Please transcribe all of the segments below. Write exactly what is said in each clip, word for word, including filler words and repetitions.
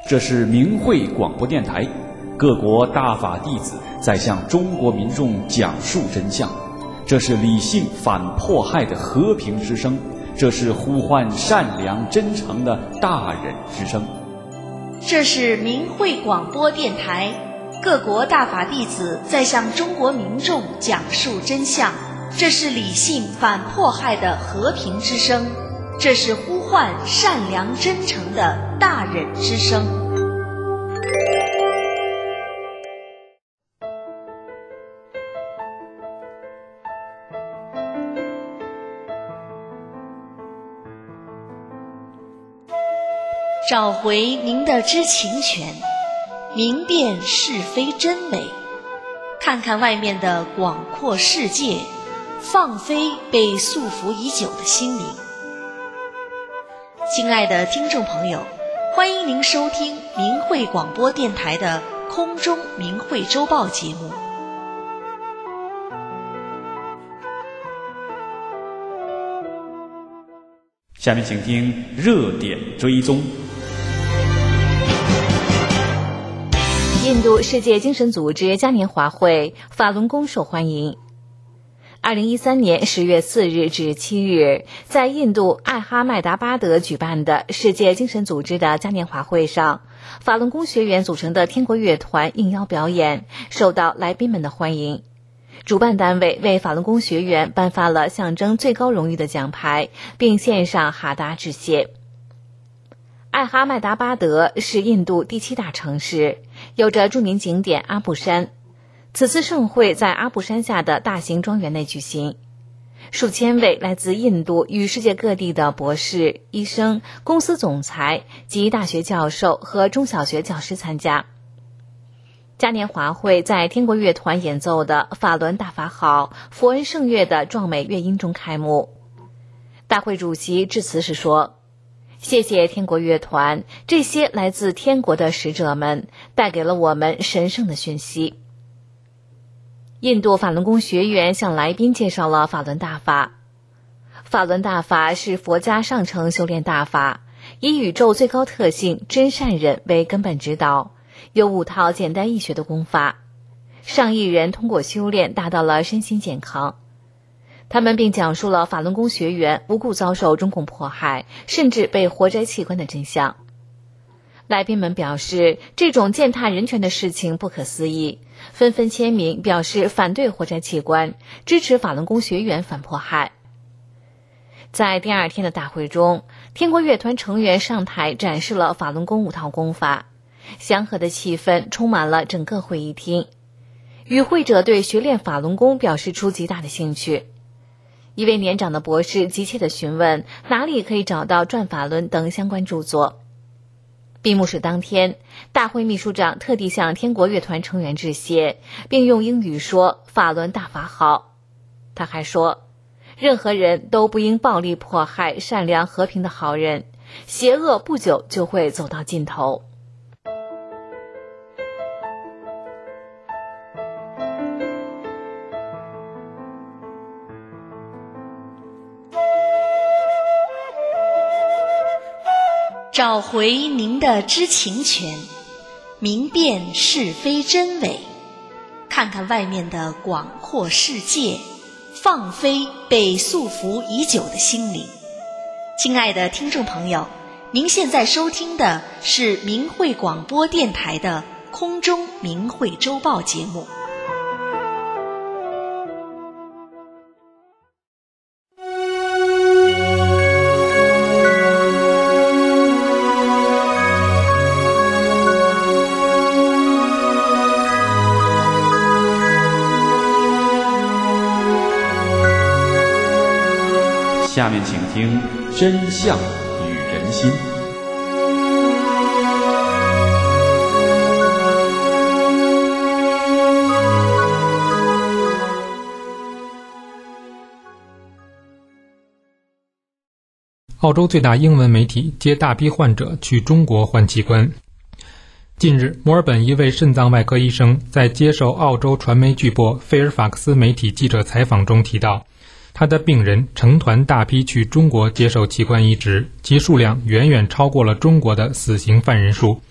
这是明慧广播电台，各国大法弟子在向中国民众讲述真相。这是理性反迫害的和平之声，这是呼唤善良真诚的大忍之声。 这是明慧广播电台，各国大法弟子在向中国民众讲述真相。这是理性反迫害的和平之声，这是呼唤善良真诚的大忍之声。找回您的知情权，明辨是非真伪，看看外面的广阔世界，放飞被束缚已久的心灵。亲爱的听众朋友，欢迎您收听明慧广播电台的空中明慧周报节目。 下面请听热点追踪。 印度世界精神组织嘉年华会法轮功受欢迎。二零一三年十月四日至七日，在印度艾哈迈达巴德举办的世界精神组织的嘉年华会上，法轮功学员组成的天国乐团应邀表演，受到来宾们的欢迎。主办单位为法轮功学员颁发了象征最高荣誉的奖牌，并献上哈达致谢。艾哈迈达巴德是印度第七大城市，有着著名景点阿布山。此次盛会在阿布山下的大型庄园内举行，数千位来自印度与世界各地的博士、医生、公司总裁及大学教授和中小学教师参加。嘉年华会在天国乐团演奏的法轮大法好、佛恩圣乐的壮美乐音中开幕。大会主席致辞时说，谢谢天国乐团，这些来自天国的使者们带给了我们神圣的讯息。印度法轮功学员向来宾介绍了法轮大法。法轮大法是佛家上乘修炼大法，以宇宙最高特性真善忍为根本指导，有五套简单易学的功法，上亿人通过修炼达到了身心健康。他们并讲述了法轮功学员无故遭受中共迫害，甚至被活摘器官的真相。来宾们表示，这种践踏人权的事情不可思议，纷纷签名表示反对活摘器官，支持法轮功学员反迫害。在第二天的大会中，天国乐团成员上台展示了法轮功五套功法，祥和的气氛充满了整个会议厅。与会者对学练法轮功表示出极大的兴趣。一位年长的博士急切地询问哪里可以找到《转法轮》等相关著作。闭幕式当天，大会秘书长特地向天国乐团成员致谢，并用英语说法轮大法好。他还说，任何人都不应暴力迫害善良和平的好人，邪恶不久就会走到尽头。 找回您的知情权，明辨是非真伪，看看外面的广阔世界，放飞被束缚已久的心灵。亲爱的听众朋友，您现在收听的是明慧广播电台的空中明慧周报节目。 下面请听真相与人心。 澳洲最大英文媒体皆大批患者去中国换器官。近日，墨尔本一位肾脏外科医生在接受澳洲传媒巨擘费尔法克斯媒体记者采访中提到，他的病人成团大批去中国接受器官移植，其数量远远超过了中国的死刑犯人数。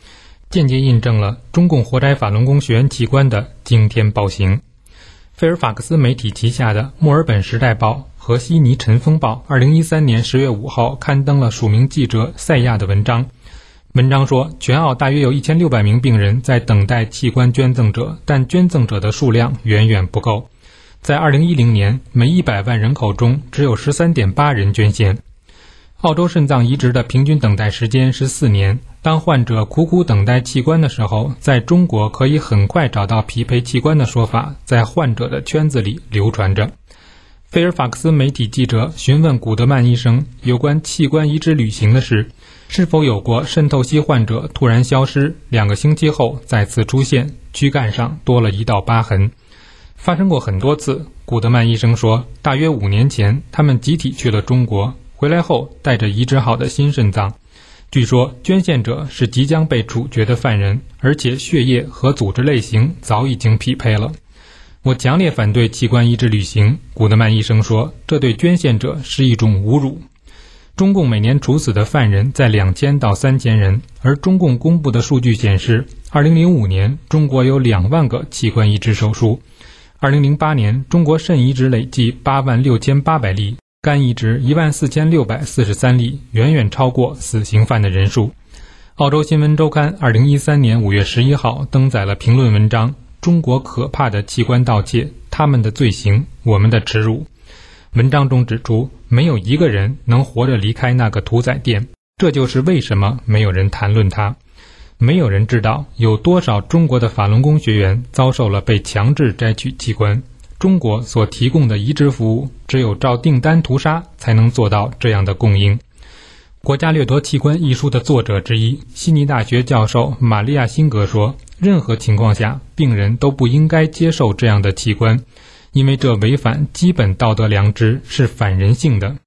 间接印证了中共活摘法轮功学员器官的惊天暴行。菲尔法克斯媒体旗下的墨尔本时代报和悉尼晨风报二零一三年十月五号刊登了署名记者赛亚的文章。文章说，全澳大约有一千六百名病人在等待器官捐赠者，但捐赠者的数量远远不够。在二零一零年，每一百万人口中只有 十三点八 人捐献。澳洲肾脏移植的平均等待时间是四年。当患者苦苦等待器官的时候，在中国可以很快找到匹配器官的说法在患者的圈子里流传着。菲尔法克斯媒体记者询问古德曼医生有关器官移植旅行的事，是否有过渗透析患者突然消失，两个星期后再次出现，躯干上多了一道疤痕。发生过很多次。古德曼医生说，大约五年前他们集体去了中国，回来后带着移植好的新肾脏。据说捐献者是即将被处决的犯人，而且血液和组织类型早已经匹配了。我强烈反对器官移植旅行，古德曼医生说，这对捐献者是一种侮辱。中共每年处死的犯人在两千到三千人，而中共公布的数据显示，二零零五年中国有两万个器官移植手术，二零零八年中国肾移植累计八万六千八百例，肝移植一万四千六百四十三例，远远超过死刑犯的人数。澳洲新闻周刊二零一三年五月十一号登载了评论文章，中国可怕的器官盗窃，他们的罪行，我们的耻辱。文章中指出，没有一个人能活着离开那个屠宰店，这就是为什么没有人谈论它。没有人知道有多少中国的法轮功学员遭受了被强制摘取器官。中国所提供的移植服务，只有照订单屠杀才能做到这样的供应。国家掠夺器官一书的作者之一，悉尼大学教授玛利亚辛格说，任何情况下病人都不应该接受这样的器官，因为这违反基本道德良知，是反人性的。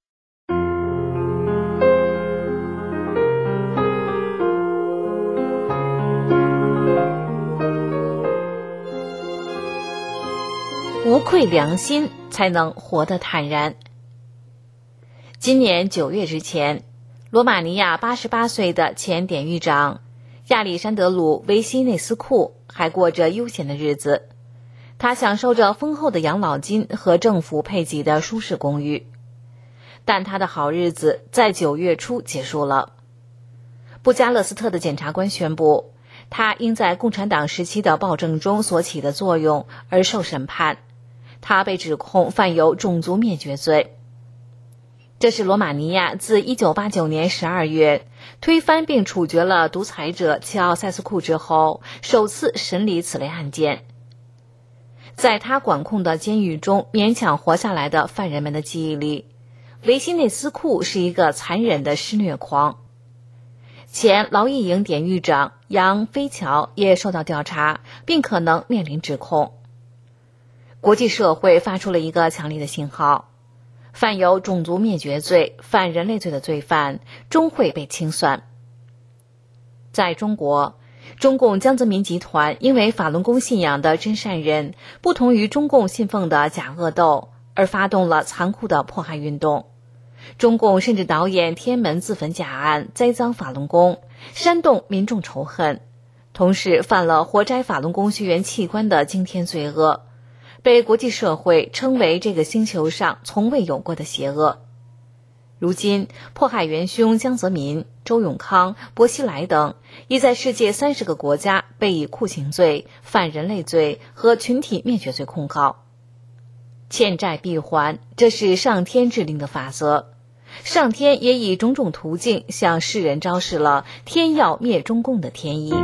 无愧良心，才能活得坦然。今年九月之前，罗马尼亚八十八岁的前典狱长亚历山德鲁·维西内斯库还过着悠闲的日子，他享受着丰厚的养老金和政府配给的舒适公寓。但他的好日子在九月初结束了。布加勒斯特的检察官宣布，他因在共产党时期的暴政中所起的作用而受审判。他被指控犯有种族灭绝罪。这是罗马尼亚自一九八九年十二月推翻并处决了独裁者齐奥塞斯库之后，首次审理此类案件。在他管控的监狱中勉强活下来的犯人们的记忆里，维西内斯库是一个残忍的施虐狂。前劳役营典狱长杨飞桥也受到调查，并可能面临指控。国际社会发出了一个强烈的信号，犯有种族灭绝罪、反人类罪的罪犯终会被清算。在中国，中共江泽民集团因为法轮功信仰的真善人不同于中共信奉的假恶斗，而发动了残酷的迫害运动。中共甚至导演天安门自焚假案，栽赃法轮功，煽动民众仇恨，同时犯了活摘法轮功学员器官的惊天罪恶，被国际社会称为这个星球上从未有过的邪恶。如今，迫害元凶江泽民、周永康、薄熙来等，已在世界三十个国家被以酷刑罪、反人类罪和群体灭绝罪控告。欠债必还，这是上天制定的法则。上天也以种种途径向世人昭示了天要灭中共的天意。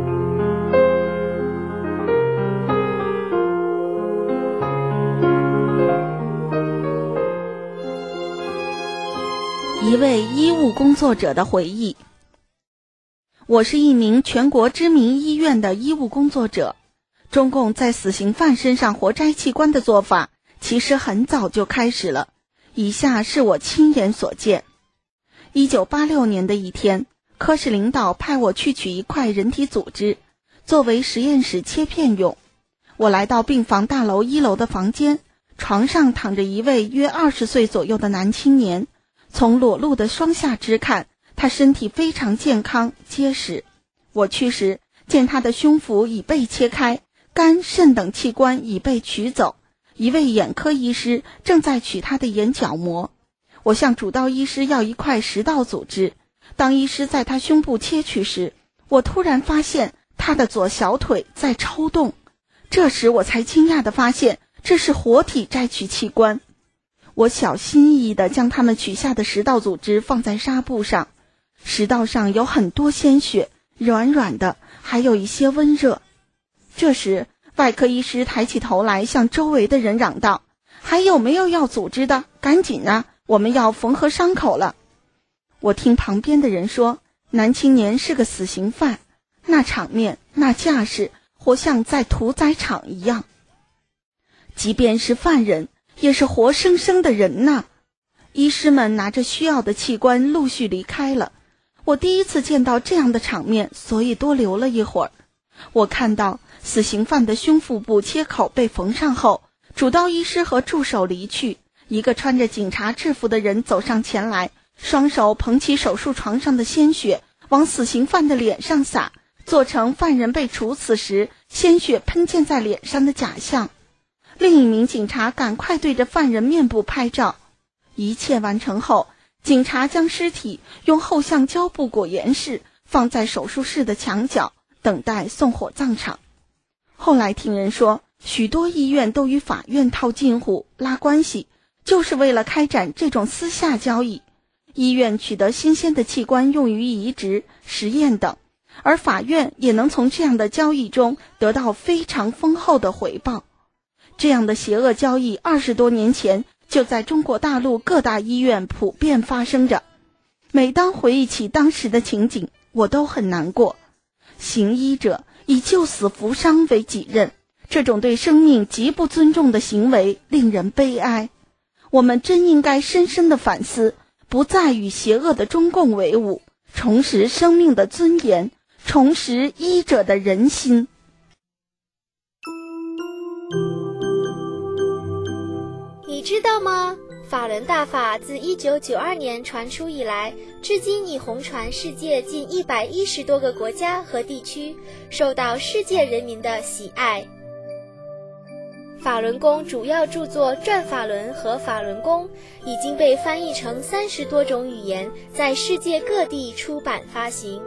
一位医务工作者的回忆。我是一名全国知名医院的医务工作者。中共在死刑犯身上活摘器官的做法其实很早就开始了，以下是我亲眼所见。一九八六年的一天，科室领导派我去取一块人体组织，作为实验室切片用。我来到病房大楼一楼的房间，床上躺着一位约二十岁左右的男青年。从裸露的双下肢看，他身体非常健康结实。 我去时，见他的胸腹已被切开，肝、肾等器官已被取走，一位眼科医师正在取他的眼角膜。我向主刀医师要一块食道组织，当医师在他胸部切取时，我突然发现他的左小腿在抽动，这时我才惊讶地发现这是活体摘取器官。我小心翼翼地将他们取下的食道组织放在纱布上，食道上有很多鲜血，软软的，还有一些温热。这时外科医师抬起头来向周围的人嚷道：还有没有要组织的？赶紧啊，我们要缝合伤口了。我听旁边的人说，男青年是个死刑犯，那场面，那架势，活像在屠宰场一样。即便是犯人，也是活生生的人呐。医师们拿着需要的器官陆续离开了。我第一次见到这样的场面，所以多留了一会儿。我看到死刑犯的胸腹部切口被缝上后，主刀医师和助手离去，一个穿着警察制服的人走上前来，双手捧起手术床上的鲜血，往死刑犯的脸上洒，做成犯人被处死时鲜血喷溅在脸上的假象。另一名警察赶快对着犯人面部拍照。一切完成后，警察将尸体用后橡胶布裹严实，放在手术室的墙角，等待送火葬场。后来听人说，许多医院都与法院套近乎拉关系，就是为了开展这种私下交易。医院取得新鲜的器官用于移植、实验等，而法院也能从这样的交易中得到非常丰厚的回报。这样的邪恶交易二十多年前就在中国大陆各大医院普遍发生着。每当回忆起当时的情景，我都很难过。行医者以救死扶伤为己任，这种对生命极不尊重的行为令人悲哀。我们真应该深深地反思，不再与邪恶的中共为伍，重拾生命的尊严，重拾医者的人心。 你知道吗？法轮大法自一九九二年传出以来，至今已红传世界近一百一十多个国家和地区，受到世界人民的喜爱。法轮功主要著作《转法轮》和《法轮功》已经被翻译成三十多种语言，在世界各地出版发行。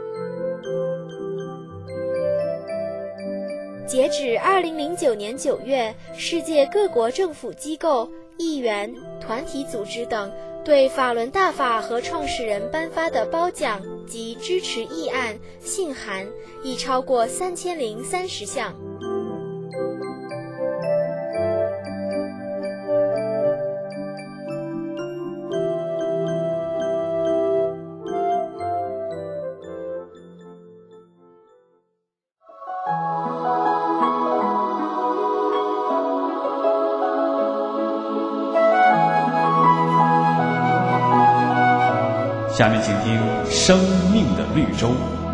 截止二零零九年九月，世界各国政府机构、议员、团体组织等对法轮大法和创始人颁发的褒奖及支持议案、信函已超过三千零三十项。 下面请听《生命的绿洲》。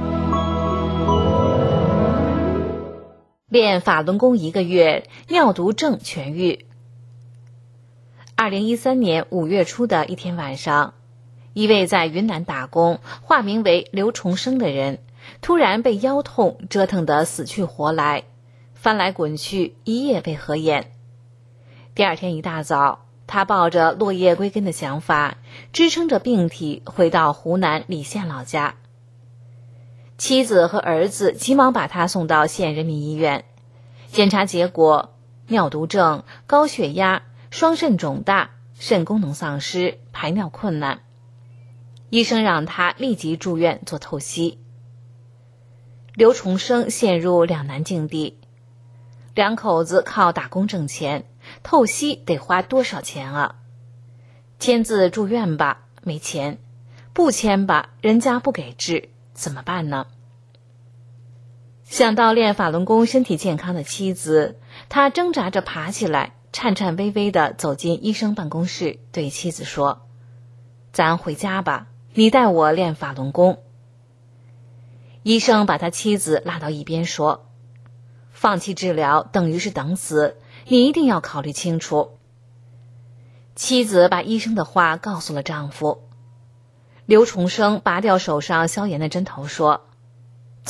练法轮功一个月，尿毒症痊愈。二零一三年五月初的一天晚上，一位在云南打工、化名为刘重生的人，突然被腰痛折腾得死去活来，翻来滚去，一夜未合眼。第二天一大早，他抱着落叶归根的想法，支撑着病体回到湖南澧县老家。妻子和儿子急忙把他送到县人民医院，检查结果：尿毒症、高血压、双肾肿大、肾功能丧失、排尿困难。医生让他立即住院做透析。刘重生陷入两难境地，两口子靠打工挣钱，透析得花多少钱啊？签字住院吧，没钱；不签吧，人家不给治，怎么办呢？想到练法轮功身体健康的妻子，他挣扎着爬起来，颤颤巍巍地走进医生办公室，对妻子说：咱回家吧，你带我练法轮功。医生把他妻子拉到一边说：放弃治疗等于是等死，你一定要考虑清楚。妻子把医生的话告诉了丈夫。刘重生拔掉手上消炎的针头说：走，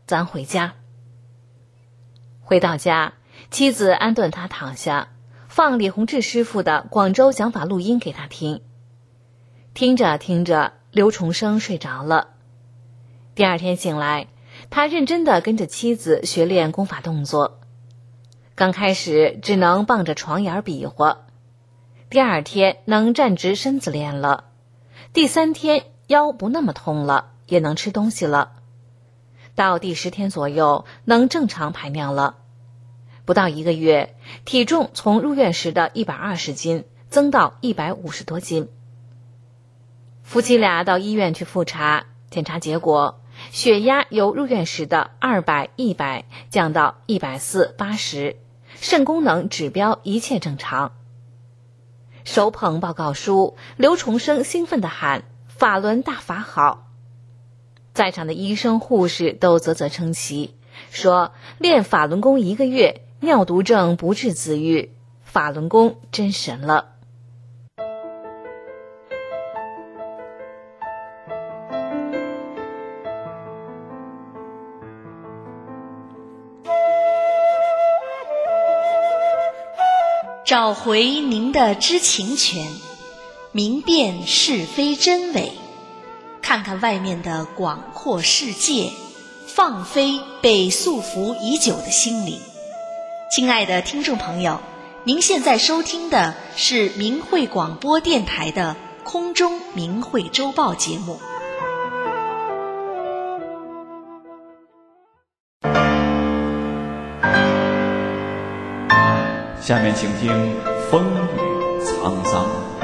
咱回家。回到家，妻子安顿他躺下，放李洪志师傅的广州讲法录音给他听。听着听着，刘重生睡着了。第二天醒来，他认真地跟着妻子学练功法动作。刚开始只能傍着床沿比划，第二天能站直身子练了，第三天腰不那么痛了，也能吃东西了。到第十天左右，能正常排尿了。不到一个月，体重从入院时的一百二十斤增到一百五十多斤。夫妻俩到医院去复查，检查结果，血压由入院时的二百、一百降到一百四、八十，肾功能指标一切正常。手捧报告书，刘重生兴奋地喊：“法轮大法好！”在场的医生护士都啧啧称奇，说练法轮功一个月，尿毒症不治自愈，法轮功真神了。 找回您的知情权，明辨是非真伪，看看外面的广阔世界，放飞被束缚已久的心灵。亲爱的听众朋友，您现在收听的是明慧广播电台的空中明慧周报节目。 下面请听风雨沧桑。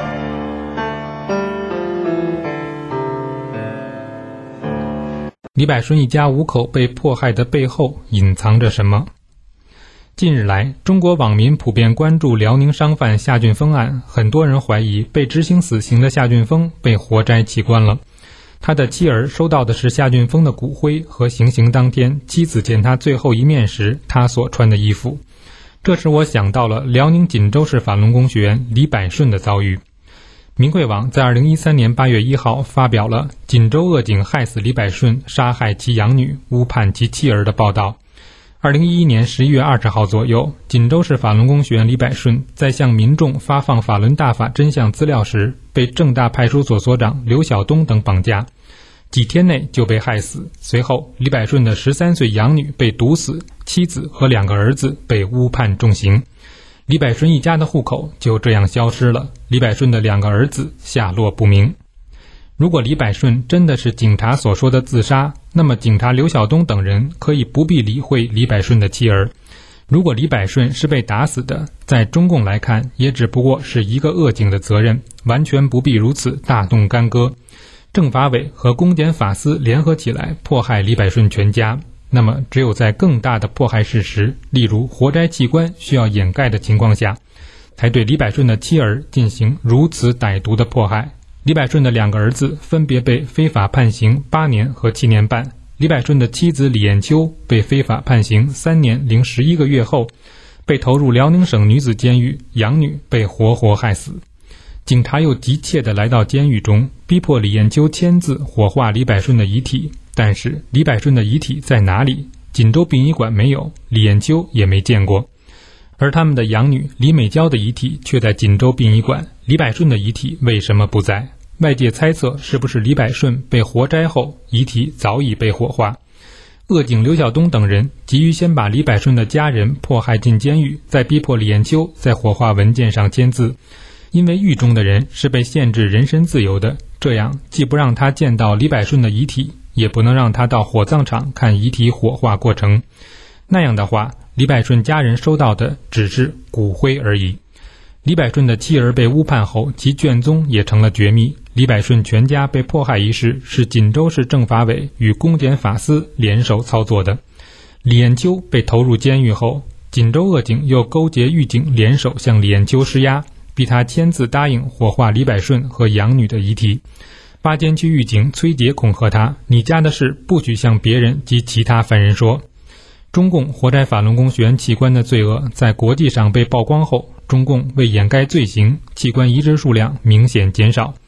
李百顺一家五口被迫害的背后隐藏着什么？近日来，中国网民普遍关注辽宁商贩夏俊峰案，很多人怀疑被执行死刑的夏俊峰被活摘器官了。他的妻儿收到的是夏俊峰的骨灰和行刑当天妻子见他最后一面时他所穿的衣服。这使我想到了辽宁锦州市法轮功学员李百顺的遭遇。明慧网在二零一三年八月一号发表了锦州恶警害死李百顺，杀害其养女，诬判其妻儿的报道。二零一一年十一月二十号左右，锦州市法轮功学员李百顺在向民众发放法轮大法真相资料时，被正大派出所所长刘晓东等绑架，几天内就被害死。随后，李百顺的十三岁养女被毒死，妻子和两个儿子被诬判重刑。李百顺一家的户口就这样消失了，李百顺的两个儿子下落不明。如果李百顺真的是警察所说的自杀，那么警察刘晓东等人可以不必理会李百顺的妻儿。如果李百顺是被打死的，在中共来看也只不过是一个恶警的责任，完全不必如此大动干戈。政法委和公检法司联合起来迫害李百顺全家，那么只有在更大的迫害事实，例如活摘器官需要掩盖的情况下，才对李百顺的妻儿进行如此歹毒的迫害。李百顺的两个儿子分别被非法判刑八年和七年半，李百顺的妻子李艳秋被非法判刑三年零十一个月后，被投入辽宁省女子监狱，养女被活活害死。警察又急切地来到监狱中，逼迫李艳秋签字火化李百顺的遗体，但是李百顺的遗体在哪里？锦州殡仪馆没有，李艳秋也没见过。而他们的养女李美娇的遗体却在锦州殡仪馆，李百顺的遗体为什么不在？外界猜测是不是李百顺被活摘后遗体早已被火化。恶警刘晓东等人急于先把李百顺的家人迫害进监狱，再逼迫李艳秋在火化文件上签字。因为狱中的人是被限制人身自由的，这样既不让他见到李百顺的遗体，也不能让他到火葬场看遗体火化过程。那样的话，李百顺家人收到的只是骨灰而已。李百顺的妻儿被诬判后，其卷宗也成了绝密。李百顺全家被迫害一事是锦州市政法委与公检法司联手操作的。李艳秋被投入监狱后，锦州恶警又勾结狱警联手向李艳秋施压，逼他签字答应火化李百顺和养女的遗体。巴监区狱警崔杰恐吓他，你家的事不许向别人及其他犯人说。中共活摘法轮功学员器官的罪恶在国际上被曝光后，中共为掩盖罪行，器官移植数量明显减少。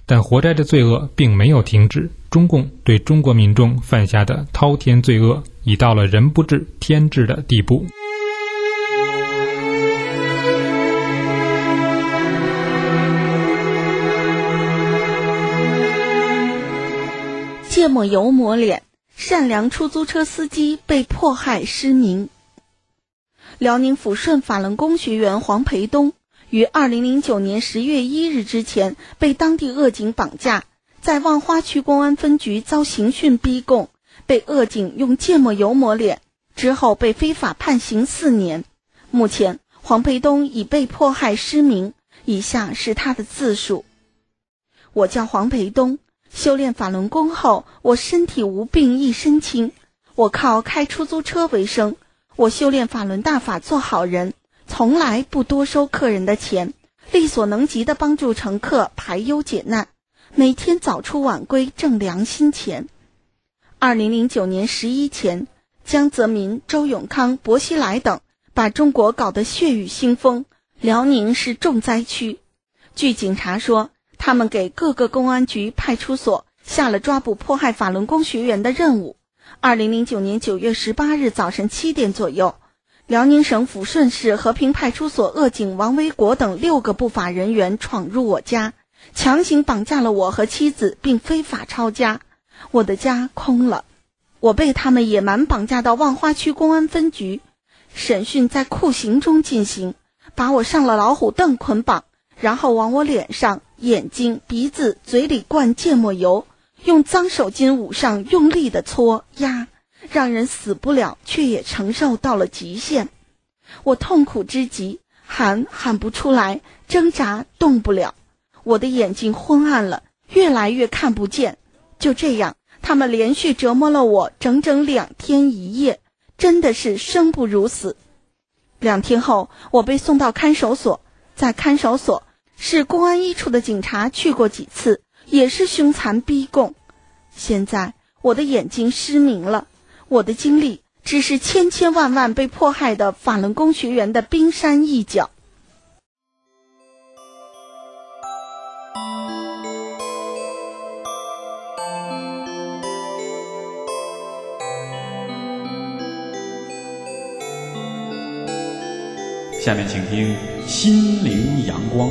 但活摘的罪恶并没有停止，中共对中国民众犯下的滔天罪恶已到了人不治天治的地步。 芥末油抹脸，善良出租车司机被迫害失明。辽宁抚顺法轮功学员黄培东于二零零九年十月一日之前被当地恶警绑架，在望花区公安分局遭刑讯逼供，被恶警用芥末油抹脸，之后被非法判刑四年。目前黄培东已被迫害失明，以下是他的自述：我叫黄培东，修炼法轮功后，我身体无病一身轻，我靠开出租车为生。我修炼法轮大法做好人，从来不多收客人的钱，力所能及地帮助乘客排忧解难，每天早出晚归挣良心钱。二零零九年十一前，江泽民、周永康、薄熙来等把中国搞得血雨腥风，辽宁是重灾区。据警察说，他们给各个公安局派出所下了抓捕迫害法轮功学员的任务。二零零九年九月十八日早晨七点左右，辽宁省抚顺市和平派出所恶警王维国等六个不法人员闯入我家，强行绑架了我和妻子，并非法抄家。我的家空了，我被他们野蛮绑架到望花区公安分局，审讯在酷刑中进行，把我上了老虎凳捆绑，然后往我脸上、眼睛、鼻子、嘴里灌芥末油，用脏手巾捂上，用力的搓压，让人死不了，却也承受到了极限。我痛苦之极，喊喊不出来，挣扎动不了，我的眼睛昏暗了，越来越看不见。就这样，他们连续折磨了我整整两天一夜，真的是生不如死。两天后，我被送到看守所，在看守所，市公安一处的警察去过几次，也是凶残逼供。现在我的眼睛失明了，我的经历只是千千万万被迫害的法轮功学员的冰山一角。 下面请听《心灵阳光》。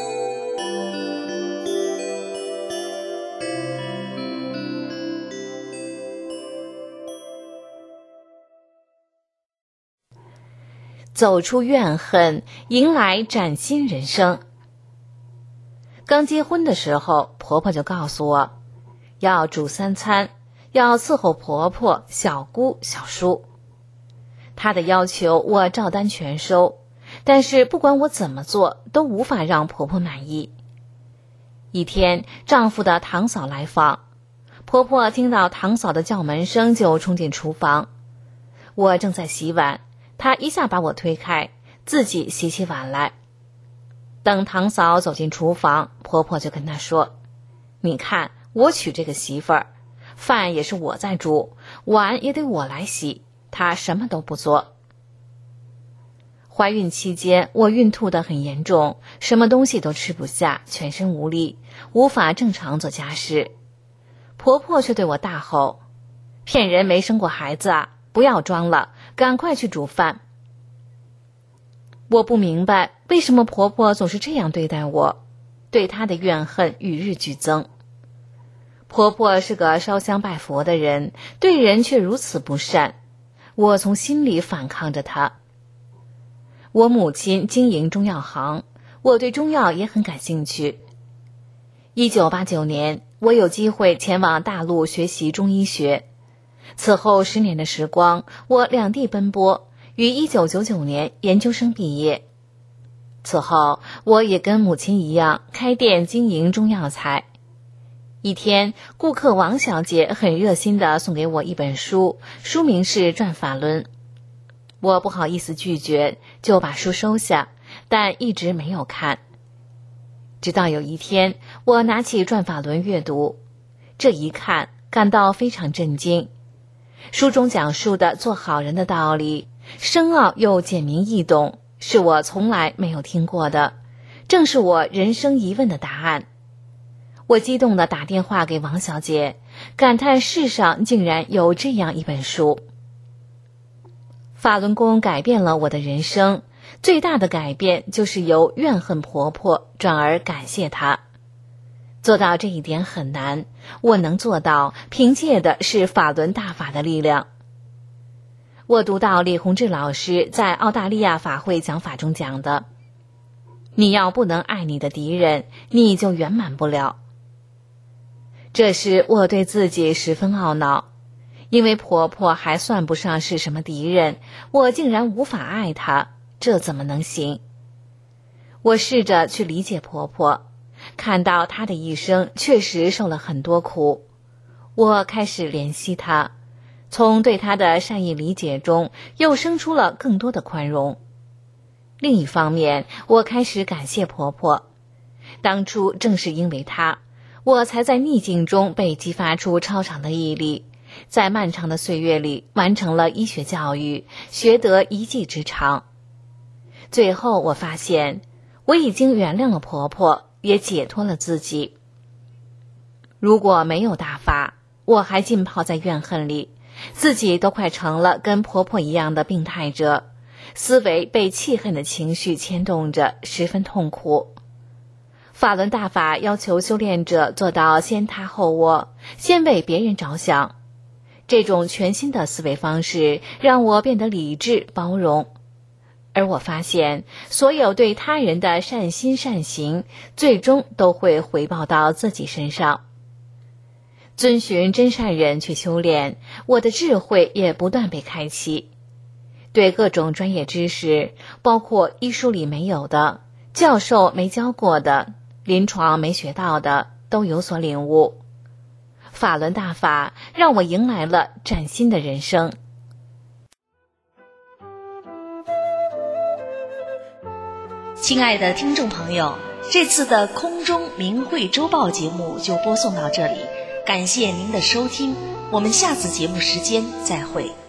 走出怨恨，迎来崭新人生。刚结婚的时候，婆婆就告诉我，要煮三餐，要伺候婆婆、小姑、小叔。她的要求我照单全收，但是不管我怎么做，都无法让婆婆满意。一天，丈夫的堂嫂来访，婆婆听到堂嫂的叫门声就冲进厨房。我正在洗碗，她一下把我推开，自己洗起碗来。等堂嫂走进厨房，婆婆就跟她说，你看我娶这个媳妇儿，饭也是我在煮，碗也得我来洗，她什么都不做。怀孕期间，我孕吐得很严重，什么东西都吃不下，全身无力，无法正常做家事。婆婆却对我大吼，骗人没生过孩子啊，不要装了，赶快去煮饭。我不明白为什么婆婆总是这样对待我，对她的怨恨与日俱增。婆婆是个烧香拜佛的人，对人却如此不善，我从心里反抗着她。我母亲经营中药行，我对中药也很感兴趣。一九八九年，我有机会前往大陆学习中医学。此后十年的时光，我两地奔波，于一九九九年研究生毕业。此后，我也跟母亲一样开店经营中药材。一天，顾客王小姐很热心地送给我一本书，书名是《转法轮》。我不好意思拒绝，就把书收下，但一直没有看。直到有一天，我拿起《转法轮》阅读，这一看，感到非常震惊。书中讲述的做好人的道理，深奥又简明易懂，是我从来没有听过的，正是我人生疑问的答案。 我激动地打电话给王小姐，感叹世上竟然有这样一本书。法轮功改变了我的人生，最大的改变就是由怨恨婆婆转而感谢她。做到这一点很难，我能做到，凭借的是法轮大法的力量。我读到李洪志老师在澳大利亚法会讲法中讲的，你要不能爱你的敌人，你就圆满不了。这时我对自己十分懊恼，因为婆婆还算不上是什么敌人，我竟然无法爱她，这怎么能行？我试着去理解婆婆，看到她的一生确实受了很多苦，我开始怜惜她，从对她的善意理解中又生出了更多的宽容。另一方面，我开始感谢婆婆，当初正是因为她，我才在逆境中被激发出超常的毅力，在漫长的岁月里完成了医学教育，学得一技之长。最后我发现，我已经原谅了婆婆，也解脱了自己。如果没有大法，我还浸泡在怨恨里，自己都快成了跟婆婆一样的病态者，思维被气恨的情绪牵动着，十分痛苦。法轮大法要求修炼者做到先他后我，先为别人着想。这种全新的思维方式让我变得理智包容，而我发现所有对他人的善心善行，最终都会回报到自己身上。遵循真善人去修炼，我的智慧也不断被开启，对各种专业知识，包括医书里没有的，教授没教过的，临床没学到的，都有所领悟。法轮大法让我迎来了崭新的人生。 亲爱的听众朋友，这次的空中明慧周报节目就播送到这里，感谢您的收听，我们下次节目时间再会。